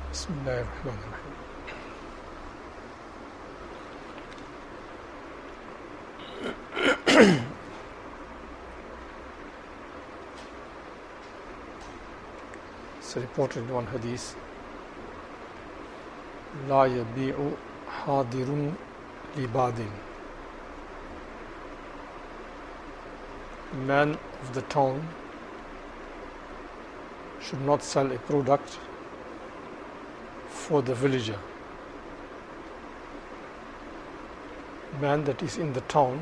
بسم الله الرحمن الرحيم. It's reported in one hadith, لا يبيع حاضر لباد. The man of the town should not sell a product for the villager. Man that is in the town,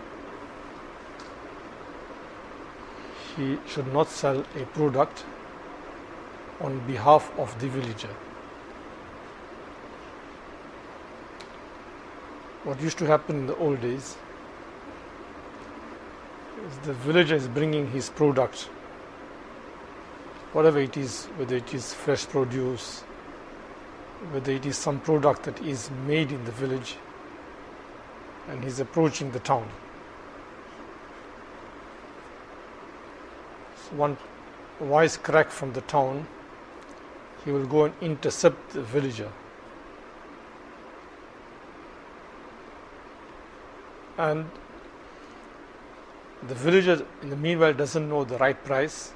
he should not sell a product on behalf of the villager. What used to happen in the old days is the villager is bringing his product, whatever it is, whether it is fresh produce, whether it is some product that is made in the village, and he's approaching the town. So one wise crack from the town, he will go and intercept the villager. And the villager in the meanwhile doesn't know the right price,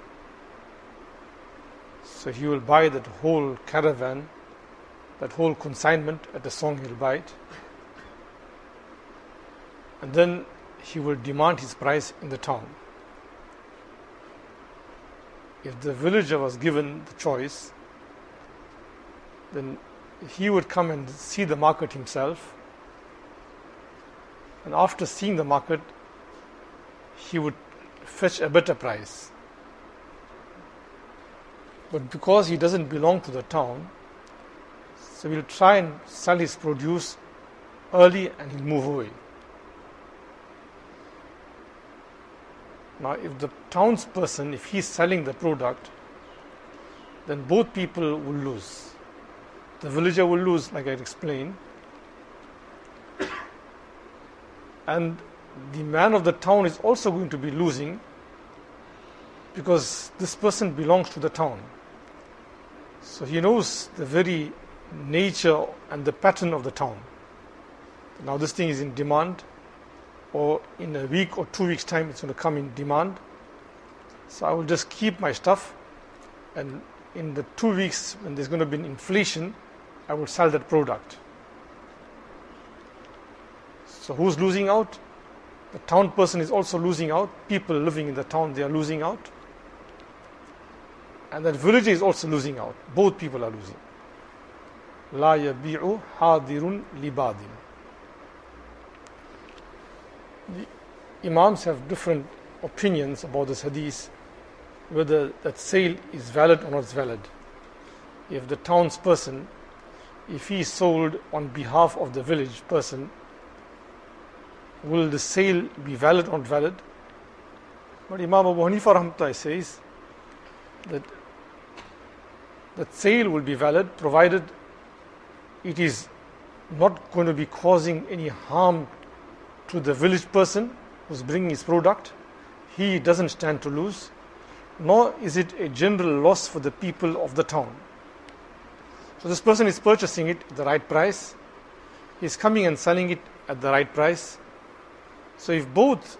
so he will buy that whole caravan, that whole consignment at a song he'll buy it, and then he will demand his price in the town. If the villager was given the choice, then he would come and see the market himself, and after seeing the market, he would fetch a better price. But because he doesn't belong to the town, so he'll try and sell his produce early and he'll move away. Now, if the townsperson, if he's selling the product, then both people will lose. The villager will lose, like I explained, and the man of the town is also going to be losing, because this person belongs to the town. So he knows the very nature and the pattern of the town. Now this thing is in demand, or in a week or 2 weeks' time it's going to come in demand. So I will just keep my stuff, and in the 2 weeks when there's going to be an inflation, I will sell that product. So who's losing out? The town person is also losing out. People living in the town, they are losing out. And that villager is also losing out. Both people are losing. لا يبيع حاضر لباد. The Imams have different opinions about this hadith, whether that sale is valid or not valid. If the townsperson, if he is sold on behalf of the village person, will the sale be valid or not valid? But Imam Abu Hanifa rahmatullah says that sale will be valid provided it is not going to be causing any harm to the village person who's bringing his product. He doesn't stand to lose, nor is it a general loss for the people of the town. So this person is purchasing it at the right price. He's coming and selling it at the right price. So if both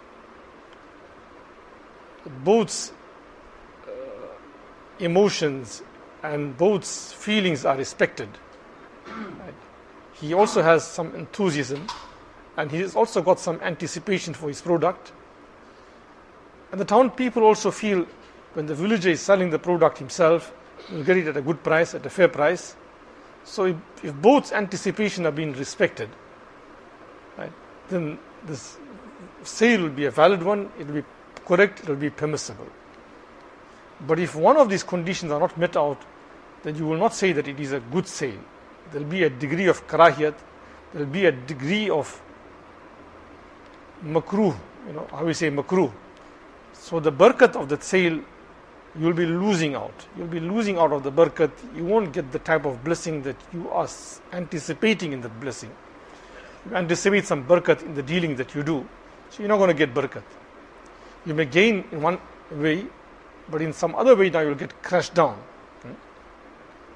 emotions and both feelings are respected, right? He also has some enthusiasm, and he has also got some anticipation for his product. And the town people also feel when the villager is selling the product himself, he'll get it at a good price, at a fair price. So if both anticipation are being respected, right, then this sale will be a valid one, it will be correct, it will be permissible. But if one of these conditions are not met out, then you will not say that it is a good sale. There will be a degree of karahiyat, there will be a degree of makruh, how we say makruh. So the barakat of that sale, you will be losing out. You will be losing out of the barakat. You won't get the type of blessing that you are anticipating in that blessing. You anticipate some barakat in the dealing that you do, so you're not going to get barakat. You may gain in one way, but in some other way now you'll get crushed down.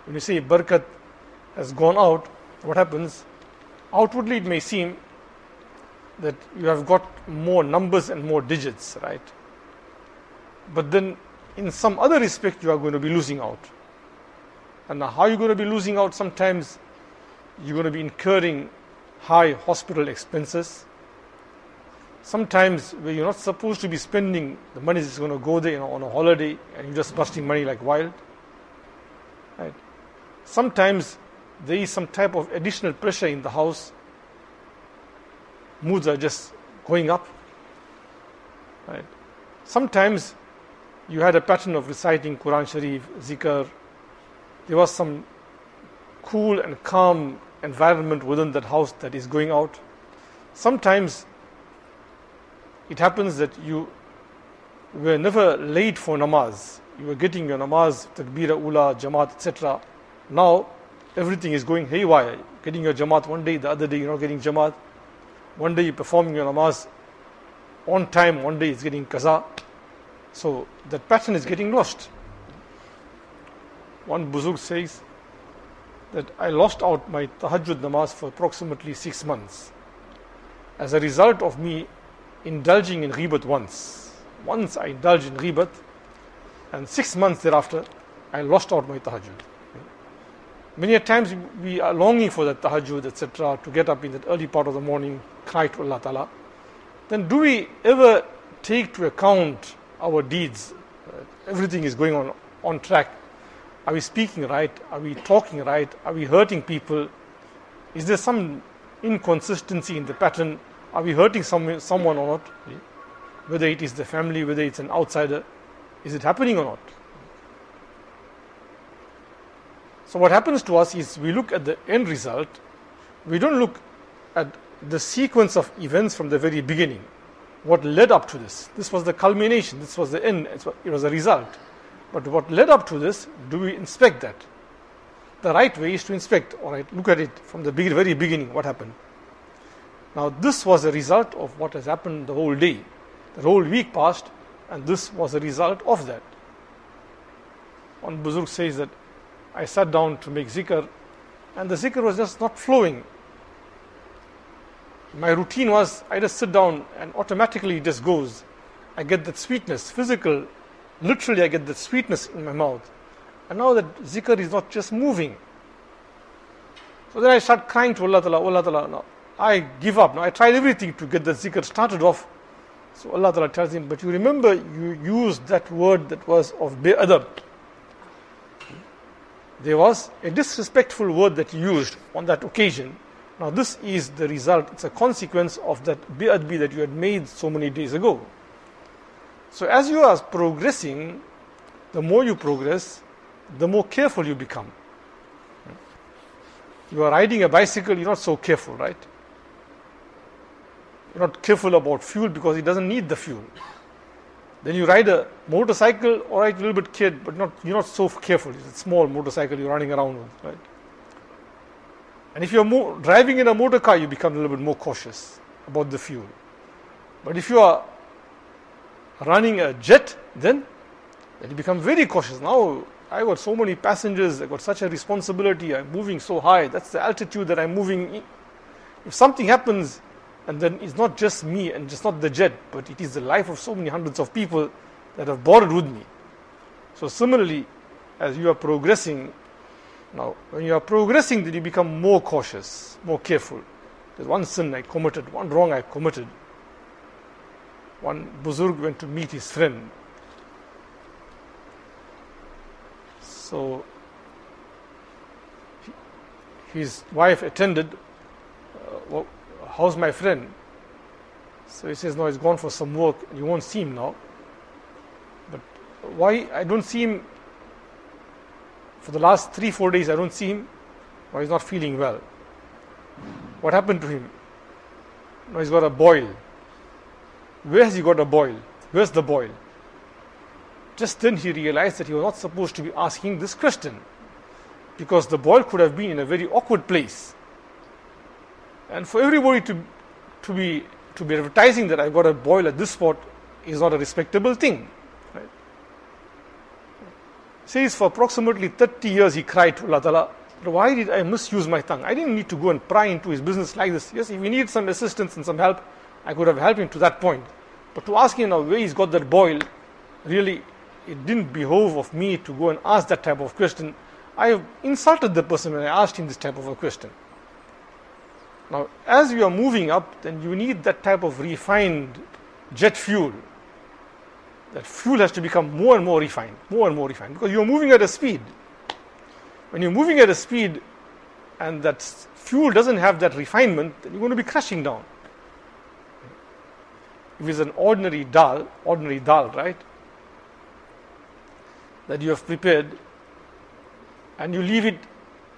when you say barakat has gone out, what happens? Outwardly it may seem that you have got more numbers and more digits, right? But then in some other respect you are going to be losing out. And now how are you going to be losing out? Sometimes you're going to be incurring high hospital expenses. Sometimes where you're not supposed to be spending, the money is going to go there, on a holiday, and you're just busting money like wild. Right? Sometimes there is some type of additional pressure in the house. Moods are just going up. Right? Sometimes you had a pattern of reciting Quran Sharif, zikr. There was some cool and calm environment within that house that is going out. Sometimes it happens that you were never late for namaz. You were getting your namaz, takbir ula, jamaat, etc. Now everything is going haywire. Getting your jamaat one day, the other day you're not getting jamaat. One day you're performing your namaz on time, one day it's getting qaza. So that pattern is getting lost. One buzurg says that I lost out my tahajjud namaz for approximately 6 months as a result of me indulging in ghibat once. Once I indulged in ghibat, and 6 months thereafter I lost out my tahajjud. Many a times we are longing for that tahajjud, etc., to get up in that early part of the morning, cry to Allah Ta'ala. Then do we ever take to account our deeds? Everything is going on track. Are we speaking right? Are we talking right? Are we hurting people? Is there some inconsistency in the pattern? Are we hurting someone or not? Whether it is the family, whether it's an outsider, is it happening or not? So what happens to us is we look at the end result. We don't look at the sequence of events from the very beginning. What led up to this? This was the culmination. This was the end. It was a result. But what led up to this, do we inspect that? The right way is to inspect. All right, look at it from the very beginning. What happened? Now this was a result of what has happened the whole day. The whole week passed, and this was a result of that. One buzurg says that I sat down to make zikr, and the zikr was just not flowing. My routine was, I just sit down and automatically it just goes. I get that sweetness, physical, literally I get that sweetness in my mouth. And now that zikr is not just moving. So then I start crying to Allah Ta'ala, now I give up. Now I tried everything to get the zikr started off. So Allah Ta'ala tells him, but you remember you used that word that was of bi'adab. There was a disrespectful word that you used on that occasion. Now this is the result, it's a consequence of that bi'adbi that you had made so many days ago. So as you are progressing, the more you progress, the more careful you become. You are riding a bicycle, you're not so careful, right? You're not careful about fuel because it doesn't need the fuel. Then you ride a motorcycle, all right, a little bit cared, but you're not so careful. It's a small motorcycle you're running around with, right? And if you're driving in a motor car, you become a little bit more cautious about the fuel. But if you are running a jet, then you become very cautious. Now, I got so many passengers, I got such a responsibility, I'm moving so high, that's the altitude that I'm moving in. If something happens, and then it's not just me and just not the jet, but it is the life of so many hundreds of people that have boarded with me. So similarly, as you are progressing, now when you are progressing, then you become more cautious, more careful. There's one sin I committed, one wrong I committed. One buzurg went to meet his friend. So his wife attended, how's my friend? So he says, no, he's gone for some work. You won't see him now. But why? I don't see him. For the last 3-4 days, I don't see him. Or he's not feeling well. What happened to him? No, he's got a boil. Where has he got a boil? Where's the boil? Just then he realized that he was not supposed to be asking this question, because the boil could have been in a very awkward place. And for everybody to be advertising that I've got a boil at this spot is not a respectable thing. Right? Says for approximately 30 years he cried to Allah Ta'ala, why did I misuse my tongue? I didn't need to go and pry into his business like this. Yes, if he needed some assistance and some help, I could have helped him to that point. But to ask him now where he's got that boil, really, it didn't behove of me to go and ask that type of question. I have insulted the person when I asked him this type of a question. Now, as you are moving up, then you need that type of refined jet fuel. That fuel has to become more and more refined, because you are moving at a speed. When you're moving at a speed and that fuel doesn't have that refinement, then you're going to be crashing down. If it's an ordinary dal, right, that you have prepared and you leave it,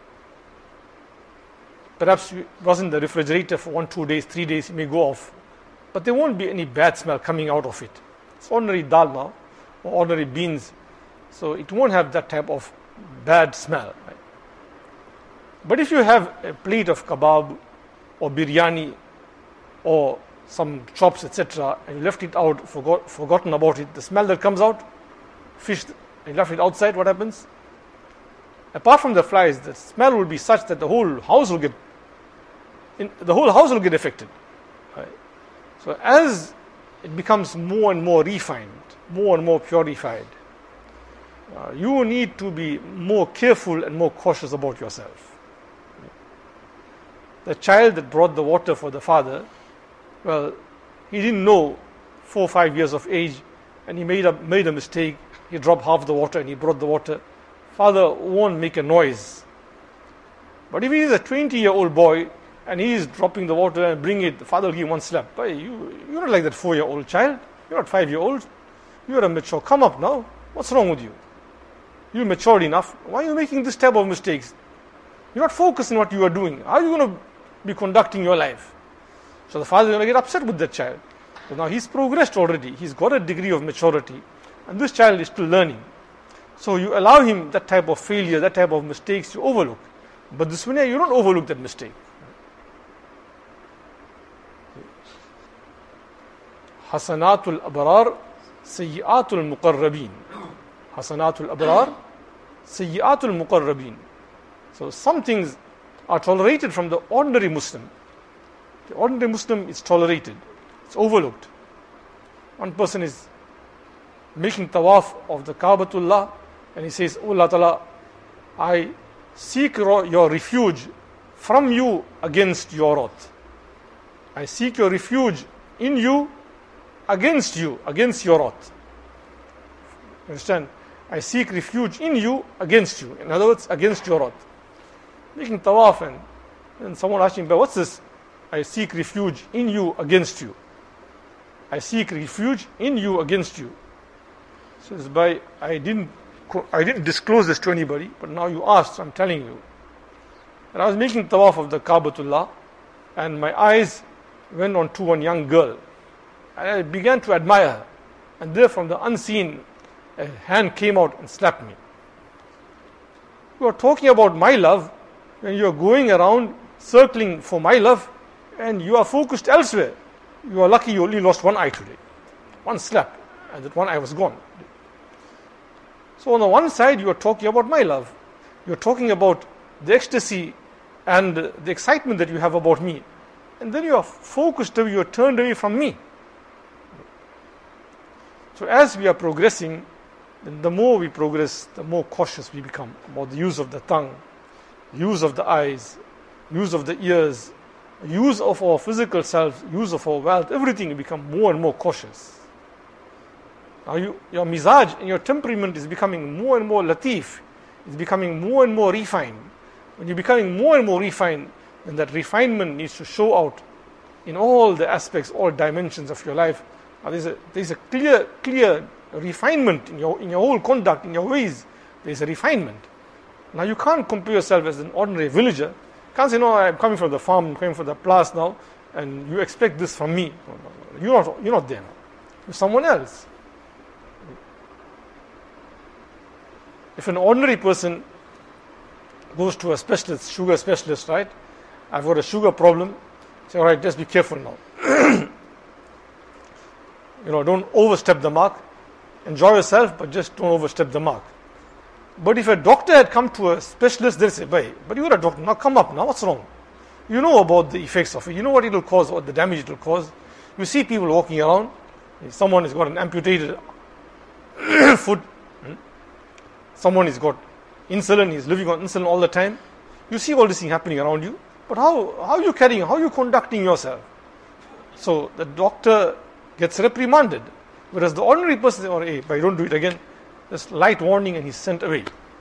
perhaps it was in the refrigerator for 1, 2 days, 3 days, it may go off, but there won't be any bad smell coming out of it. It's ordinary dal now, or ordinary beans, so it won't have that type of bad smell. Right? But if you have a plate of kebab or biryani or some chops, etc., and you left it out, forgotten about it, the smell that comes out, fish, you left it outside, what happens? Apart from the flies, the smell will be such that the whole house will get affected. Right? So as it becomes more and more refined, more and more purified, you need to be more careful and more cautious about yourself. The child that brought the water for the father, well, he didn't know, 4 or 5 years of age, and he made a mistake. He dropped half the water and he brought the water. Father won't make a noise. But if he is a 20-year-old boy and he is dropping the water and bring it, the father will give one slap. Hey, you're not like that 4-year-old child. You're not 5-year-old. You're a mature. Come up now. What's wrong with you? You're matured enough. Why are you making this type of mistakes? You're not focused on what you are doing. How are you going to be conducting your life? So the father is going to get upset with that child. So now he's progressed already. He's got a degree of maturity. And this child is still learning. So you allow him that type of failure, that type of mistakes to overlook. But this one, you don't overlook that mistake. Hasanatul abrar, sayyiatul muqarrabin. Hasanatul abrar, sayyiatul muqarrabin. So some things are tolerated from the ordinary Muslim. The ordinary Muslim is tolerated. It's overlooked. One person is making tawaf of the Kaabatullah and he says, Oh Allah Ta'ala, I seek your refuge from you against your wrath. I seek your refuge in you against your wrath. Understand? I seek refuge in you against you. In other words, against your wrath. Making tawaf and someone asking, but what's this? I seek refuge in you against you. I seek refuge in you against you. So it's by, I didn't disclose this to anybody, but now you asked, so I'm telling you. And I was making tawaf of the Kaabatullah, and my eyes went on to one young girl. And I began to admire her. And there from the unseen, a hand came out and slapped me. You are talking about my love, when you are going around circling for my love, and you are focused elsewhere. You are lucky you only lost one eye today. One slap, and that one eye was gone. So on the one side, you are talking about my love. You are talking about the ecstasy and the excitement that you have about me. And then you are focused, you are turned away from me. So as we are progressing, then the more we progress, the more cautious we become about the use of the tongue, use of the eyes, use of the ears, use of our physical self, use of our wealth, everything, you become more and more cautious. Now your mizaj and your temperament is becoming more and more latif. It's becoming more and more refined. When you're becoming more and more refined, then that refinement needs to show out in all the aspects, all dimensions of your life. Now there's a clear refinement in your whole conduct, in your ways. There's a refinement. Now you can't compare yourself as an ordinary villager. You can't say, no, I'm coming from the farm, I'm coming from the place now, and you expect this from me. No. You're not there now. You're someone else. If an ordinary person goes to a specialist, sugar specialist, right? I've got a sugar problem. Say, all right, just be careful now. Don't overstep the mark. Enjoy yourself, but just don't overstep the mark. But if a doctor had come to a specialist, they'll say, but you're a doctor, now come up, now what's wrong? You know about the effects of it, you know what it will cause, what the damage it will cause. You see people walking around, someone has got an amputated foot, someone has got insulin, he's living on insulin all the time. You see all this thing happening around you, but how are you carrying, how are you conducting yourself? So the doctor gets reprimanded, whereas the ordinary person says, hey, if I don't do it again, just light warning and he's sent away.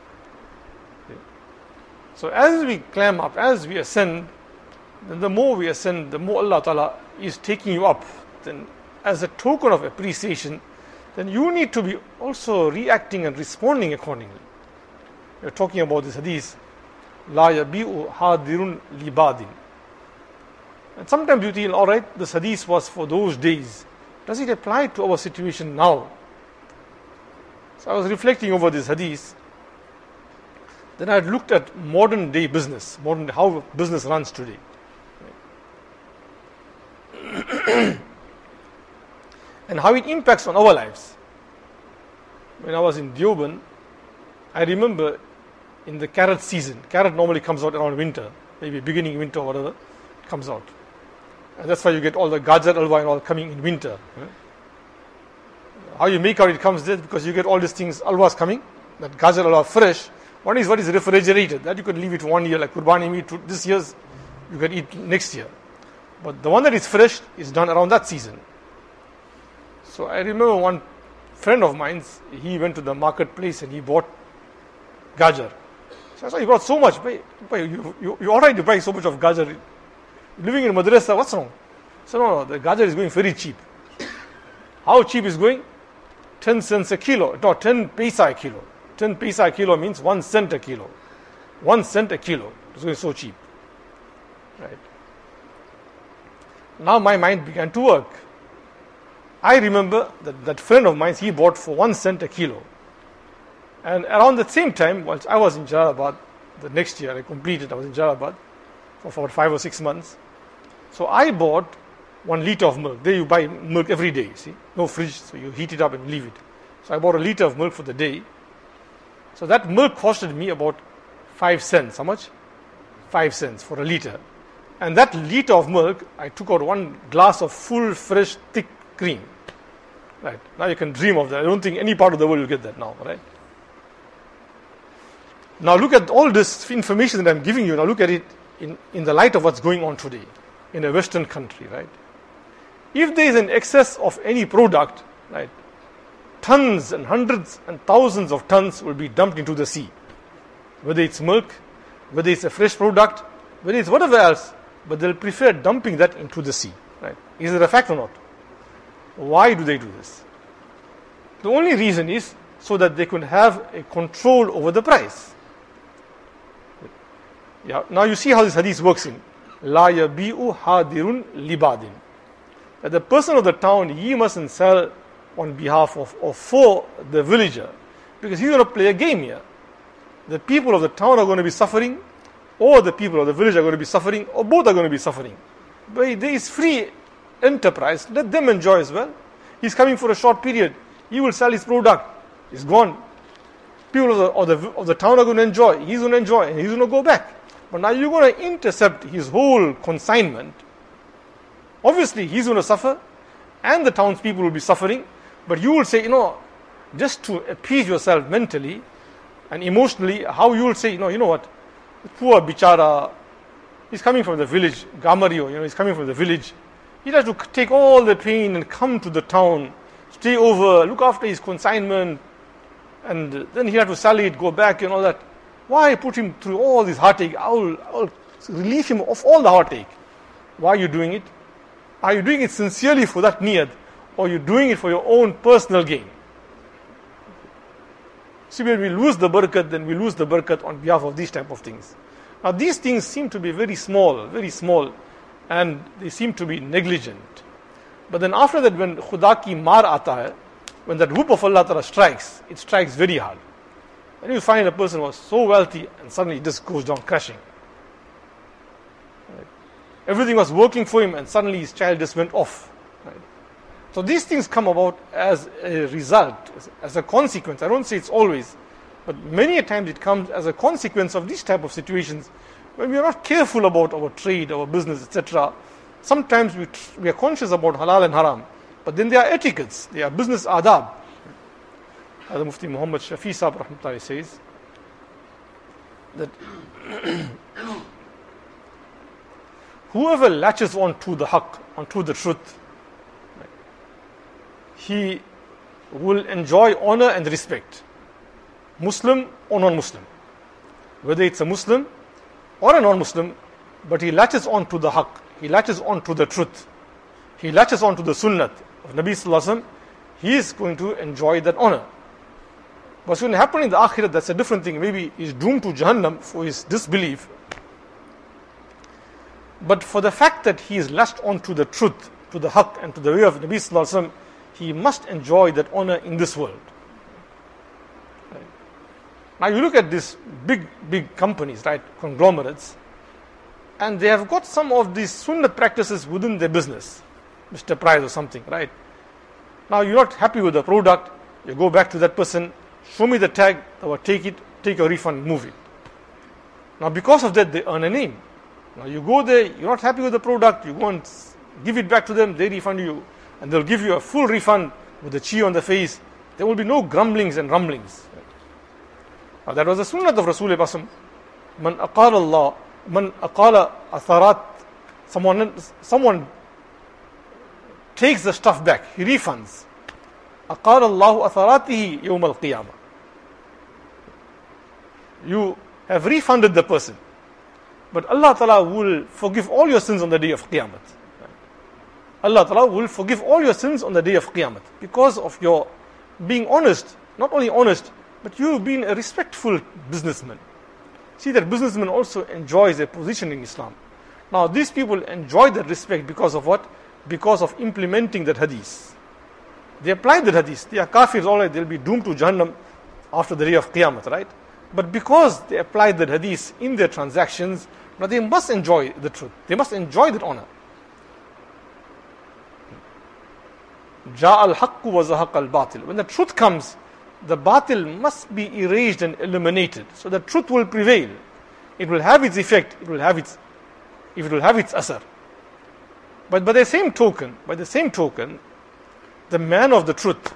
So as we climb up, as we ascend, then the more we ascend, the more Allah Ta'ala is taking you up. Then as a token of appreciation, then you need to be also reacting and responding accordingly. We're talking about this hadith, La yabi'u hadirun libadin. And sometimes you think, all right, this hadith was for those days. Does it apply to our situation now? So I was reflecting over this hadith. Then I had looked at modern day business, how business runs today. And how it impacts on our lives. When I was in Deoband, I remember in the carrot season, carrot normally comes out around winter, maybe beginning winter or whatever, it comes out. And that's why you get all the gajar alwa and all coming in winter. How you make out it comes there, because you get all these things, alwas coming, that gajar alwa fresh. One is what is refrigerated, that you can leave it 1 year, like Qurbani meat, this year's you can eat next year. But the one that is fresh is done around that season. So I remember one friend of mine, he went to the marketplace and he bought gajar. So I said, he brought so much. You're all right to buy so much of gajar. You're living in madrasa, what's wrong? So no, the gajar is going very cheap. How cheap is going? 10 cents a kilo. No, 10 paisa a kilo. 10 paisa a kilo means 1 cent a kilo. 1 cent a kilo. It's going so cheap. Right. Now my mind began to work. I remember that friend of mine, he bought for 1 cent a kilo. And around the same time, whilst I was in Jalalabad, the next year I was in Jalalabad for about 5 or 6 months. So I bought 1 liter of milk. There you buy milk every day, see. No fridge, so you heat it up and leave it. So I bought a liter of milk for the day. So that milk costed me about 5 cents. How much? 5 cents for a liter. And that liter of milk, I took out 1 glass of full, fresh, thick cream. Right. Now you can dream of that. I don't think any part of the world will get that now, right? Now look at all this information that I'm giving you. Now look at it in the light of what's going on today in a Western country, right? If there is an excess of any product, right, tons and hundreds and thousands of tons will be dumped into the sea. Whether it's milk, whether it's a fresh product, whether it's whatever else, but they'll prefer dumping that into the sea, right? Is it a fact or not? Why do they do this? The only reason is so that they can have a control over the price. Yeah. Now you see how this hadith works in La yabi'u hadirun libadin. That the person of the town, he mustn't sell on behalf of or for the villager, because he's going to play a game here. The people of the town are going to be suffering, or the people of the village are going to be suffering, or both are going to be suffering. But there is free enterprise, let them enjoy as well. He's coming for a short period, he will sell his product, it's gone. People of the town are going to enjoy, he's going to enjoy, and he's going to go back. But now you're going to intercept his whole consignment. Obviously, he's going to suffer, and the townspeople will be suffering. But you will say, just to appease yourself mentally and emotionally, how you will say, you know what, poor bichara, he's coming from the village, Gamario, he's coming from the village. He has to take all the pain and come to the town, stay over, look after his consignment, and then he has to sell it, go back and all that. Why put him through all this heartache? I'll relieve him of all the heartache. Why are you doing it? Are you doing it sincerely for that niyat, or are you doing it for your own personal gain? See, when we lose the barakat, then we lose the barakat on behalf of these type of things. Now these things seem to be very small, and they seem to be negligent. But then after that, when Khuda ki maar aata hai, when that whoop of Allah Ta'ala strikes, it strikes very hard. And you find a person was so wealthy and suddenly it just goes down crashing. Right? Everything was working for him and suddenly his child just went off. Right? So these things come about as a result, as a consequence. I don't say it's always, But many a times it comes as a consequence of these type of situations when we are not careful about our trade, our business, etc. Sometimes we are conscious about halal and haram, but then there are etiquettes, there are business adab. As Mufti Muhammad Shafi Sahib rahmatullahi says that whoever latches on to the haqq, onto the truth, he will enjoy honor and respect, Muslim or non-Muslim. Whether it's a Muslim or a non-Muslim, but he latches on to the haqq, he latches on to the truth, he latches on to the sunnah of Nabi Sallallahu Alaihi Wasallam, he is going to enjoy that honor. What's going to happen in the Akhirah, that's a different thing. Maybe he's doomed to Jahannam for his disbelief. But for the fact that he is latched on to the truth, to the haqq and to the way of Nabi Sallallahu Alaihi Wasallam, he must enjoy that honor in this world. Now you look at these big companies, right, conglomerates, and they have got some of these sunnah practices within their business, Mr. Price or something, right? Now you're not happy with the product, you go back to that person, show me the tag, or take it, take your refund, move it. Now because of that they earn a name. Now you go there, you're not happy with the product, you go and give it back to them, they refund you, and they'll give you a full refund with a cheer on the face. There will be no grumblings and rumblings. Now that was the sunnah of Rasulullah Basam. Man aqala Allah, man aqala atharat, someone takes the stuff back, he refunds. Aqala Allahu atharatihi yawm al-qiyamah. You have refunded the person, but Allah Ta'ala will forgive all your sins on the day of Qiyamah. Allah Ta'ala will forgive all your sins on the day of Qiyamah because of your being honest, not only honest, but you being a respectful businessman. See that businessman also enjoys a position in Islam. Now these people enjoy that respect because of what? Because of implementing that hadith. They apply the hadith. They are kafirs, alright, they'll be doomed to Jahannam after the day of Qiyamah, right? But because they apply the hadith in their transactions, now they must enjoy the truth. They must enjoy that honor. Ja al-haqq wa zahaq al-batil. When the truth comes, the batil must be erased and eliminated. So the truth will prevail. It will have its effect. It will have its asar. But by the same token, the man of the truth,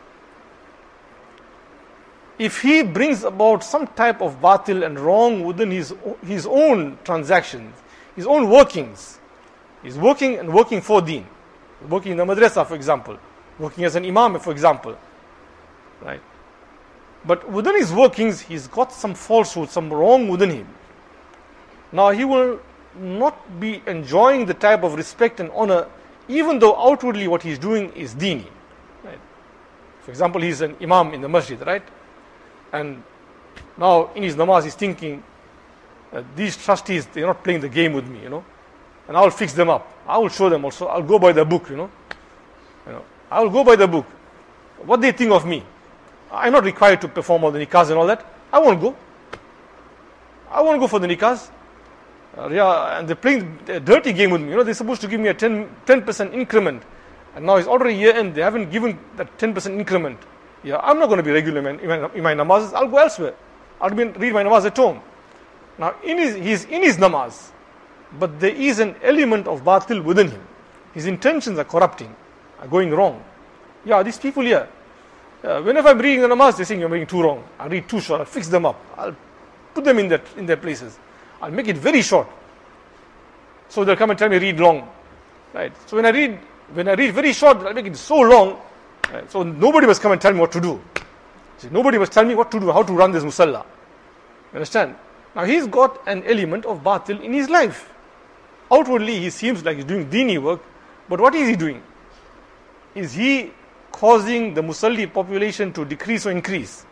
if he brings about some type of batil and wrong within his own transactions, his own workings, he's working for deen, working in the madrasa, for example, working as an imam, for example, right? But within his workings, he's got some falsehood, some wrong within him. Now he will not be enjoying the type of respect and honor, even though outwardly what he's doing is deeni. Right? For example, he's an imam in the masjid, right? And now in his namaz he's thinking, these trustees, they're not playing the game with me, and I'll fix them up. I will show them also. I'll go by the book, I will go by the book. What they think of me. I'm not required to perform all the nikahs and all that. I won't go. I won't go for the nikahs. And they're playing a dirty game with me. They're supposed to give me a 10% increment. And now it's already year end. They haven't given that 10% increment. Yeah, I'm not going to be regular in my namazes. I'll go elsewhere. I'll read my namaz at home. Now, he's in his namaz. But there is an element of batil within him. His intentions are corrupting, are going wrong. Yeah, these people here, whenever I'm reading the namaz, they're saying you're reading too wrong. I'll read too short. I'll fix them up. I'll put them in their places. I'll make it very short. So they'll come and tell me read long. Right? So when I read very short, I'll make it so long. Right? So nobody must come and tell me what to do. See, nobody must tell me what to do, how to run this musalla. You understand? Now he's got an element of batil in his life. Outwardly he seems like he's doing deeni work, but what is he doing? Is he causing the musalli population to decrease or increase?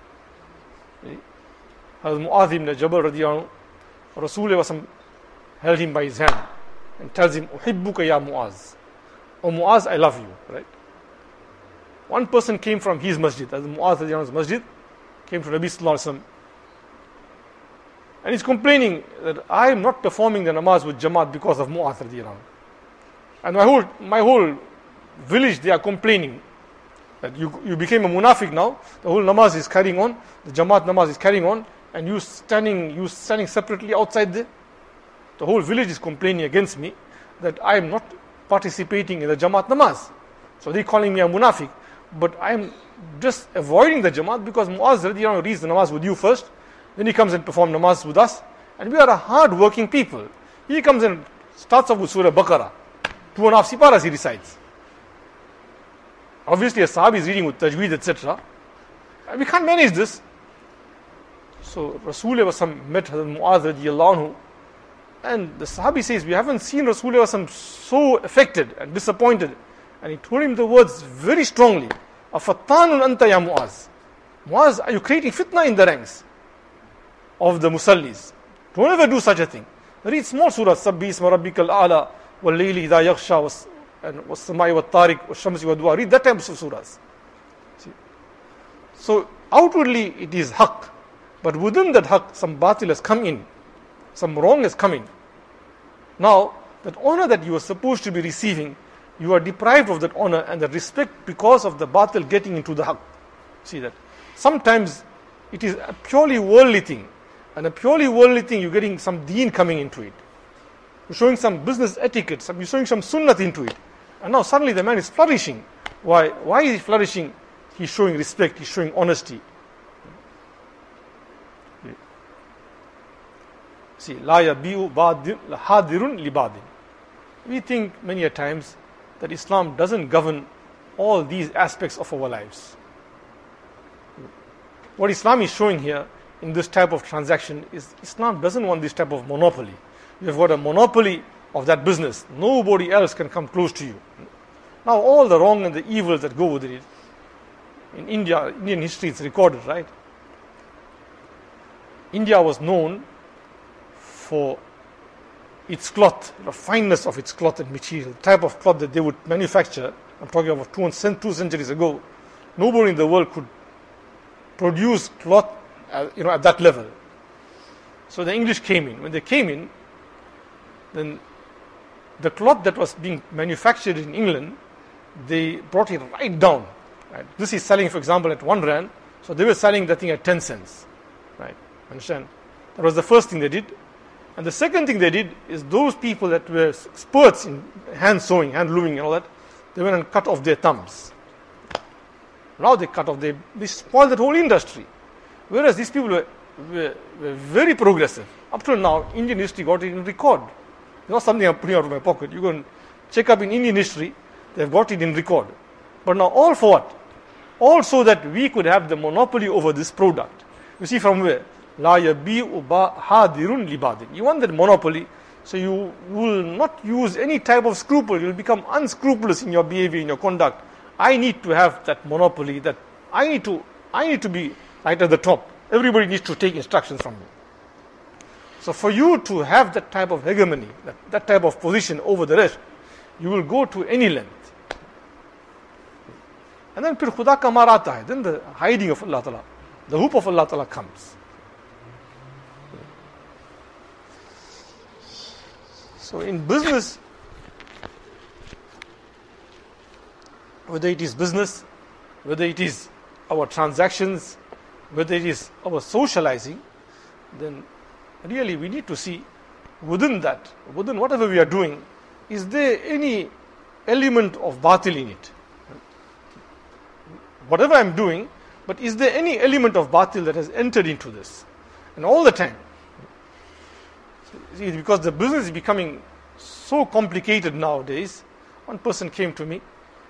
As Mu'adh ibn Jabal radiyallahu anhu, Rasulullah held him by his hand and tells him, Uhibbuka ya Mu'az. Oh Mu'az, I love you. Right? One person came from his masjid, as Mu'az radiyallahu anhu's masjid, came to Nabi Sallallahu Alaihi Wasallam, and he's complaining that I am not performing the namaz with Jamaat because of Mu'az radiyallahu anhu. And my whole village, they are complaining That you became a munafiq now, the whole namaz is carrying on, the Jamaat namaz is carrying on, and you standing separately outside there. The whole village is complaining against me that I am not participating in the Jamaat namaz. So they're calling me a munafiq. But I am just avoiding the Jamaat because Muaz radiallahu anhu reads the namaz with you first, then he comes and performs namaz with us, and we are a hard working people. He comes and starts off with Surah Baqarah, 2.5 siparas he recites. Obviously a sahabi is reading with tajweed, etc. And we can't manage this. So Rasulullah met Hazrat Muaz radiallahu anhu, and the sahabi says, we haven't seen Rasulullah so affected and disappointed. And he told him the words very strongly. Afattanun anta ya Muaz. Muaz, are you creating fitna in the ranks of the musallis? Don't ever do such a thing. Read small surahs, Sabbi isma rabbikal a'la, wal layli idha yaghsha, was samai wat tariq, was shamsi wa du'a. Read that type of surahs. See? So outwardly it is haqq, but within that haqq some batil has come in, some wrong has come in. Now, that honor that you are supposed to be receiving, you are deprived of that honor and the respect because of the batil getting into the haqq. See that? Sometimes it is a purely worldly thing, and a purely worldly thing you're getting some deen coming into it. You're showing some business etiquette, you're showing some sunnat into it. And now suddenly the man is flourishing. Why? Why is he flourishing? He's showing respect, he's showing honesty. See, la yabi'u hadirun li badin. We think many a times that Islam doesn't govern all these aspects of our lives. What Islam is showing here in this type of transaction is Islam doesn't want this type of monopoly. You have got a monopoly of that business. Nobody else can come close to you. Now all the wrong and the evils that go with it, in Indian history it's recorded, right? India was known for its cloth, the fineness of its cloth and material, the type of cloth that they would manufacture. I'm talking about 2 centuries ago. Nobody in the world could produce cloth, at that level. So the English came in. When they came in, then the cloth that was being manufactured in England, they brought it right down. Right? This is selling, for example, at 1 rand. So they were selling that thing at 10 cents. Right? Understand? That was the first thing they did. And the second thing they did is those people that were experts in hand sewing, hand looming and all that, they went and cut off their thumbs. Now they cut off, they spoiled that whole industry. Whereas these people were very progressive. Up till now, Indian history got it in record. It's not something I'm putting out of my pocket. You go and check up in Indian history, they've got it in record. But now all for what? All so that we could have the monopoly over this product. You see from where? La yabi'u hadirun li badin. You want that monopoly, so you will not use any type of scruple. You will become unscrupulous in your behavior, in your conduct. I need to have that monopoly, that I need to be right at the top. Everybody needs to take instructions from me. So for you to have that type of hegemony, that type of position over the rest, you will go to any length. And then फिर खुदा का मार आता है. Then the hiding of Allah Ta'ala, the hope of Allah Ta'ala comes. So in business, whether it is business, whether it is our transactions, whether it is our socializing, then really we need to see within that, within whatever we are doing, is there any element of batil in it? Whatever I'm doing, but is there any element of batil that has entered into this? And all the time. See, because the business is becoming so complicated nowadays. One person came to me,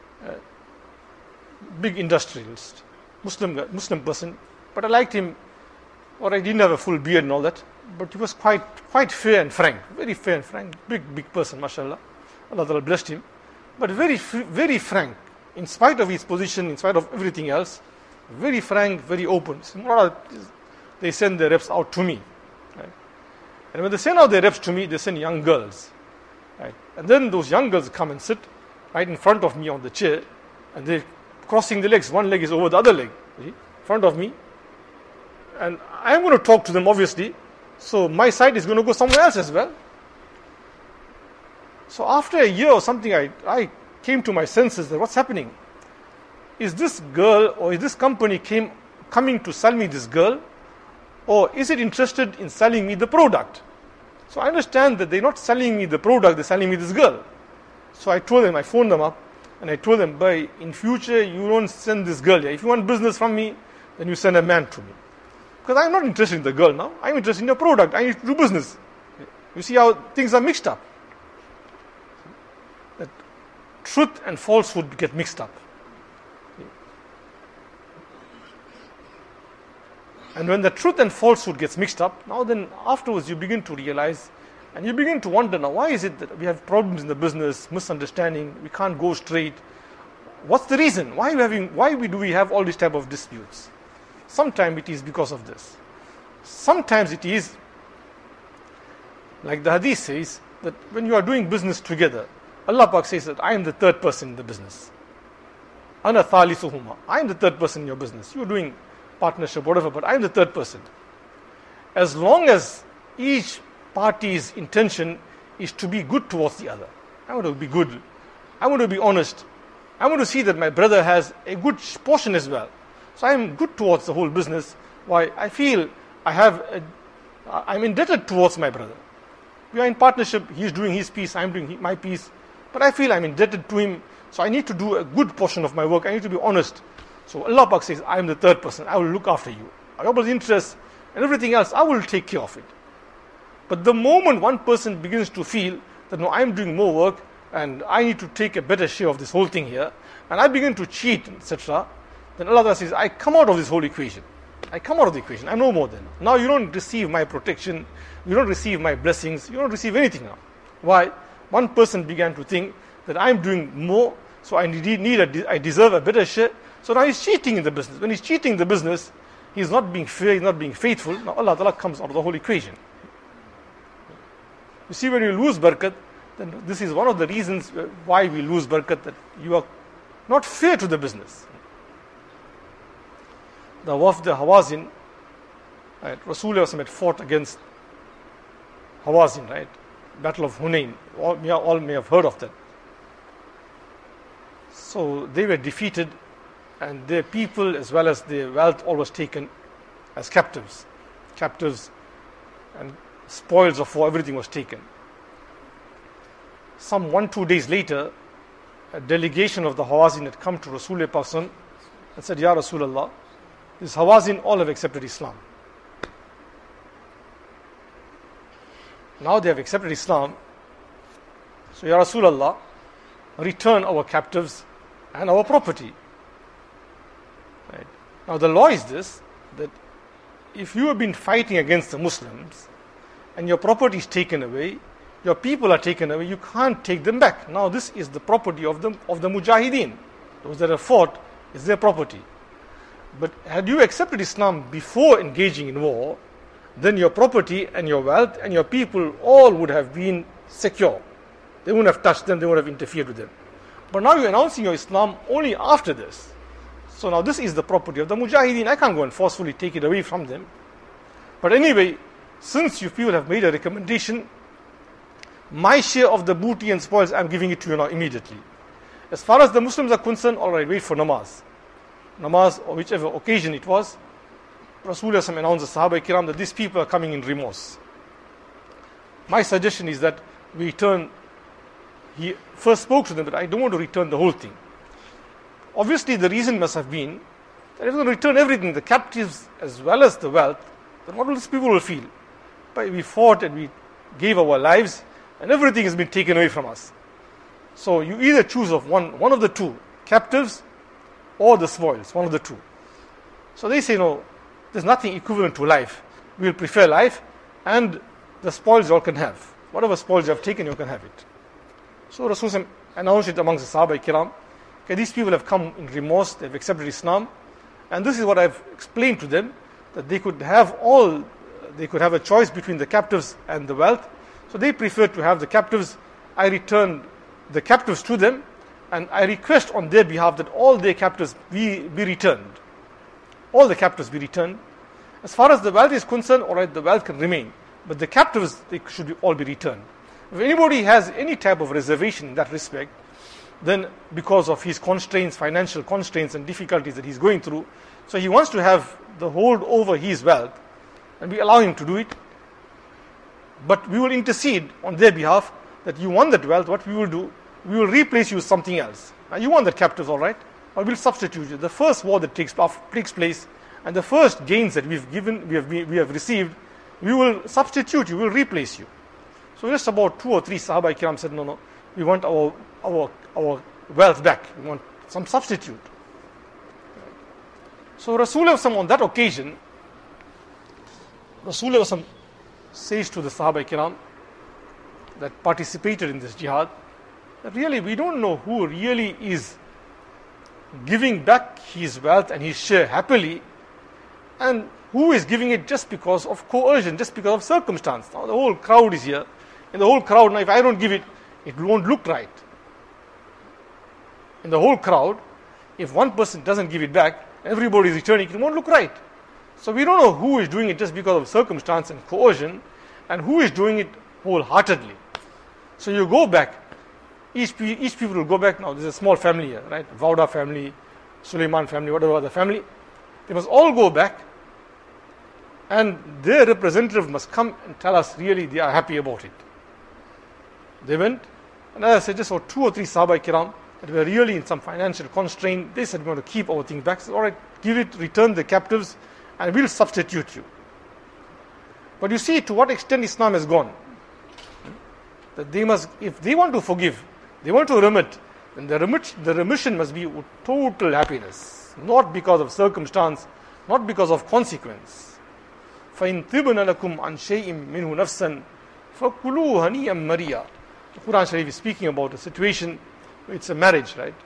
big industrialist, Muslim person, but I liked him, or I didn't have a full beard and all that, but he was quite fair and frank, very fair and frank, big person, mashallah. Allah Ta'ala blessed him, but very frank, in spite of his position, in spite of everything else, very frank, very open. They send their reps out to me. Right? And when they send out their reps to me, they send young girls. Right? And then those young girls come and sit right in front of me on the chair, and they're crossing the legs. One leg is over the other leg, in front of me. And I'm going to talk to them, obviously. So my side is going to go somewhere else as well. So after a year or something, I came to my senses that what's happening? is this girl or is this company coming to sell me this girl, or is it interested in selling me the product? So I understand that they're not selling me the product, they're selling me this girl. So I phoned them up, and I told them, "Bhai, in future you don't send this girl here. If you want business from me, then you send a man to me. Because I'm not interested in the girl now. I'm interested in your product. I need to do business." You see how things are mixed up. That truth and falsehood get mixed up. And when the truth and falsehood gets mixed up, now then afterwards you begin to realize and you begin to wonder, now why is it that we have problems in the business, misunderstanding, we can't go straight? What's the reason? Why do we have all these type of disputes? Sometimes it is because of this. Sometimes it is, like the hadith says, that when you are doing business together, Allah Pak says that I am the third person in the business. Ana thalisuhuma. I am the third person in your business. You are doing partnership, whatever, but I am the third person. As long as each party's intention is to be good towards the other. I want to be good. I want to be honest. I want to see that my brother has a good portion as well. So I am good towards the whole business. Why? I feel I'm indebted towards my brother. We are in partnership. He is doing his piece. I am doing my piece. But I feel I'm indebted to him. So I need to do a good portion of my work. I need to be honest. So Allah Pak says, I am the third person. I will look after you. Your interests and everything else, I will take care of it. But the moment one person begins to feel that no, I am doing more work and I need to take a better share of this whole thing here, and I begin to cheat, etc., then Allah says, I come out of this whole equation. I come out of the equation. I'm no more then. Now you don't receive my protection. You don't receive my blessings. You don't receive anything now. Why? One person began to think that I'm doing more, so I deserve a better share. So now he's cheating in the business. When he's cheating in the business, he's not being fair, he's not being faithful. Now Allah Ta'ala comes out of the whole equation. You see, when you lose barakat, then this is one of the reasons why we lose barakat, that you are not fair to the business. The Wafd Hawazin, right, Rasulullah had fought against Hawazin, right? Battle of Hunain. All may have heard of that. So they were defeated, and their people as well as their wealth all was taken as captives. Captives and spoils of war, everything was taken. Some 1-2 days later, a delegation of the Hawazin had come to Rasulullah and said, Ya Rasulullah, these Hawazin all have accepted Islam. Now they have accepted Islam. So Ya Rasulullah, return our captives and our property. Right. Now the law is this, that if you have been fighting against the Muslims and your property is taken away, your people are taken away, you can't take them back. Now this is the property of the Mujahideen. Those that have fought is their property. But had you accepted Islam before engaging in war, then your property and your wealth and your people all would have been secure. They wouldn't have touched them, they wouldn't have interfered with them. But now you're announcing your Islam only after this. So now this is the property of the Mujahideen. I can't go and forcefully take it away from them. But anyway, since you people have made a recommendation, my share of the booty and spoils, I'm giving it to you now immediately. As far as the Muslims are concerned, alright, wait for namaz. Namaz, or whichever occasion it was, Rasulullah announced the Sahaba Kiram that these people are coming in remorse. My suggestion is that we return. He first spoke to them, but I don't want to return the whole thing. Obviously, the reason must have been that if we return everything, the captives as well as the wealth, then what will these people will feel? But we fought and we gave our lives, and everything has been taken away from us. So you either choose of one of the two, captives or the spoils, one of the two. So they say, no, there's nothing equivalent to life. We will prefer life, and the spoils you all can have. Whatever spoils you have taken, you can have it. So Rasulullah announced it amongst the Sahaba Kiram. Okay, these people have come in remorse, they've accepted Islam, and this is what I've explained to them, that they could have a choice between the captives and the wealth. So they preferred to have the captives. I returned the captives to them, and I request on their behalf that all their captives be returned. All the captives be returned. As far as the wealth is concerned, alright, the wealth can remain, but the captives, they should all be returned. If anybody has any type of reservation in that respect, then because of his constraints, financial constraints and difficulties that he's going through, so he wants to have the hold over his wealth, and we allow him to do it. But we will intercede on their behalf that you want that wealth. What we will do, we will replace you with something else. Now you want that captive, all right? Or we'll substitute you. The first war that takes place, and the first gains that we have received, we will substitute you, we will replace you. So just about 2 or 3 Sahaba Kiram said, no, we want our wealth back. We want some substitute. So Rasulullah on that occasion, Rasulullah says to the Sahaba Kiram that participated in this jihad, that really we don't know who really is giving back his wealth and his share happily, and who is giving it just because of coercion, just because of circumstance. Now the whole crowd is here. In the whole crowd, now if I don't give it, it won't look right. In the whole crowd, if one person doesn't give it back, everybody is returning, it won't look right. So we don't know who is doing it just because of circumstance and coercion, and who is doing it wholeheartedly. So you go back, each people will go back. Now there's a small family here, right? Vauda family, Suleiman family, whatever other family. They must all go back, and their representative must come and tell us really they are happy about it. They went, and as I said, just 2 or 3 Sahaba Kiram that were really in some financial constraint, they said, we want to keep our things back. So, all right, give it, return the captives, and we'll substitute you. But you see to what extent Islam has gone. That they must, if they want to forgive, they want to remit, then the remission must be with total happiness, not because of circumstance, not because of consequence. فَإِن تِبْنَ لَكُمْ عَنْ شَيْءٍ مِّنْهُ نَفْسًا فَكُلُوهُ هَنِيًّا مَرِيًّا. The Quran Sharif is speaking about a situation, it's a marriage, right?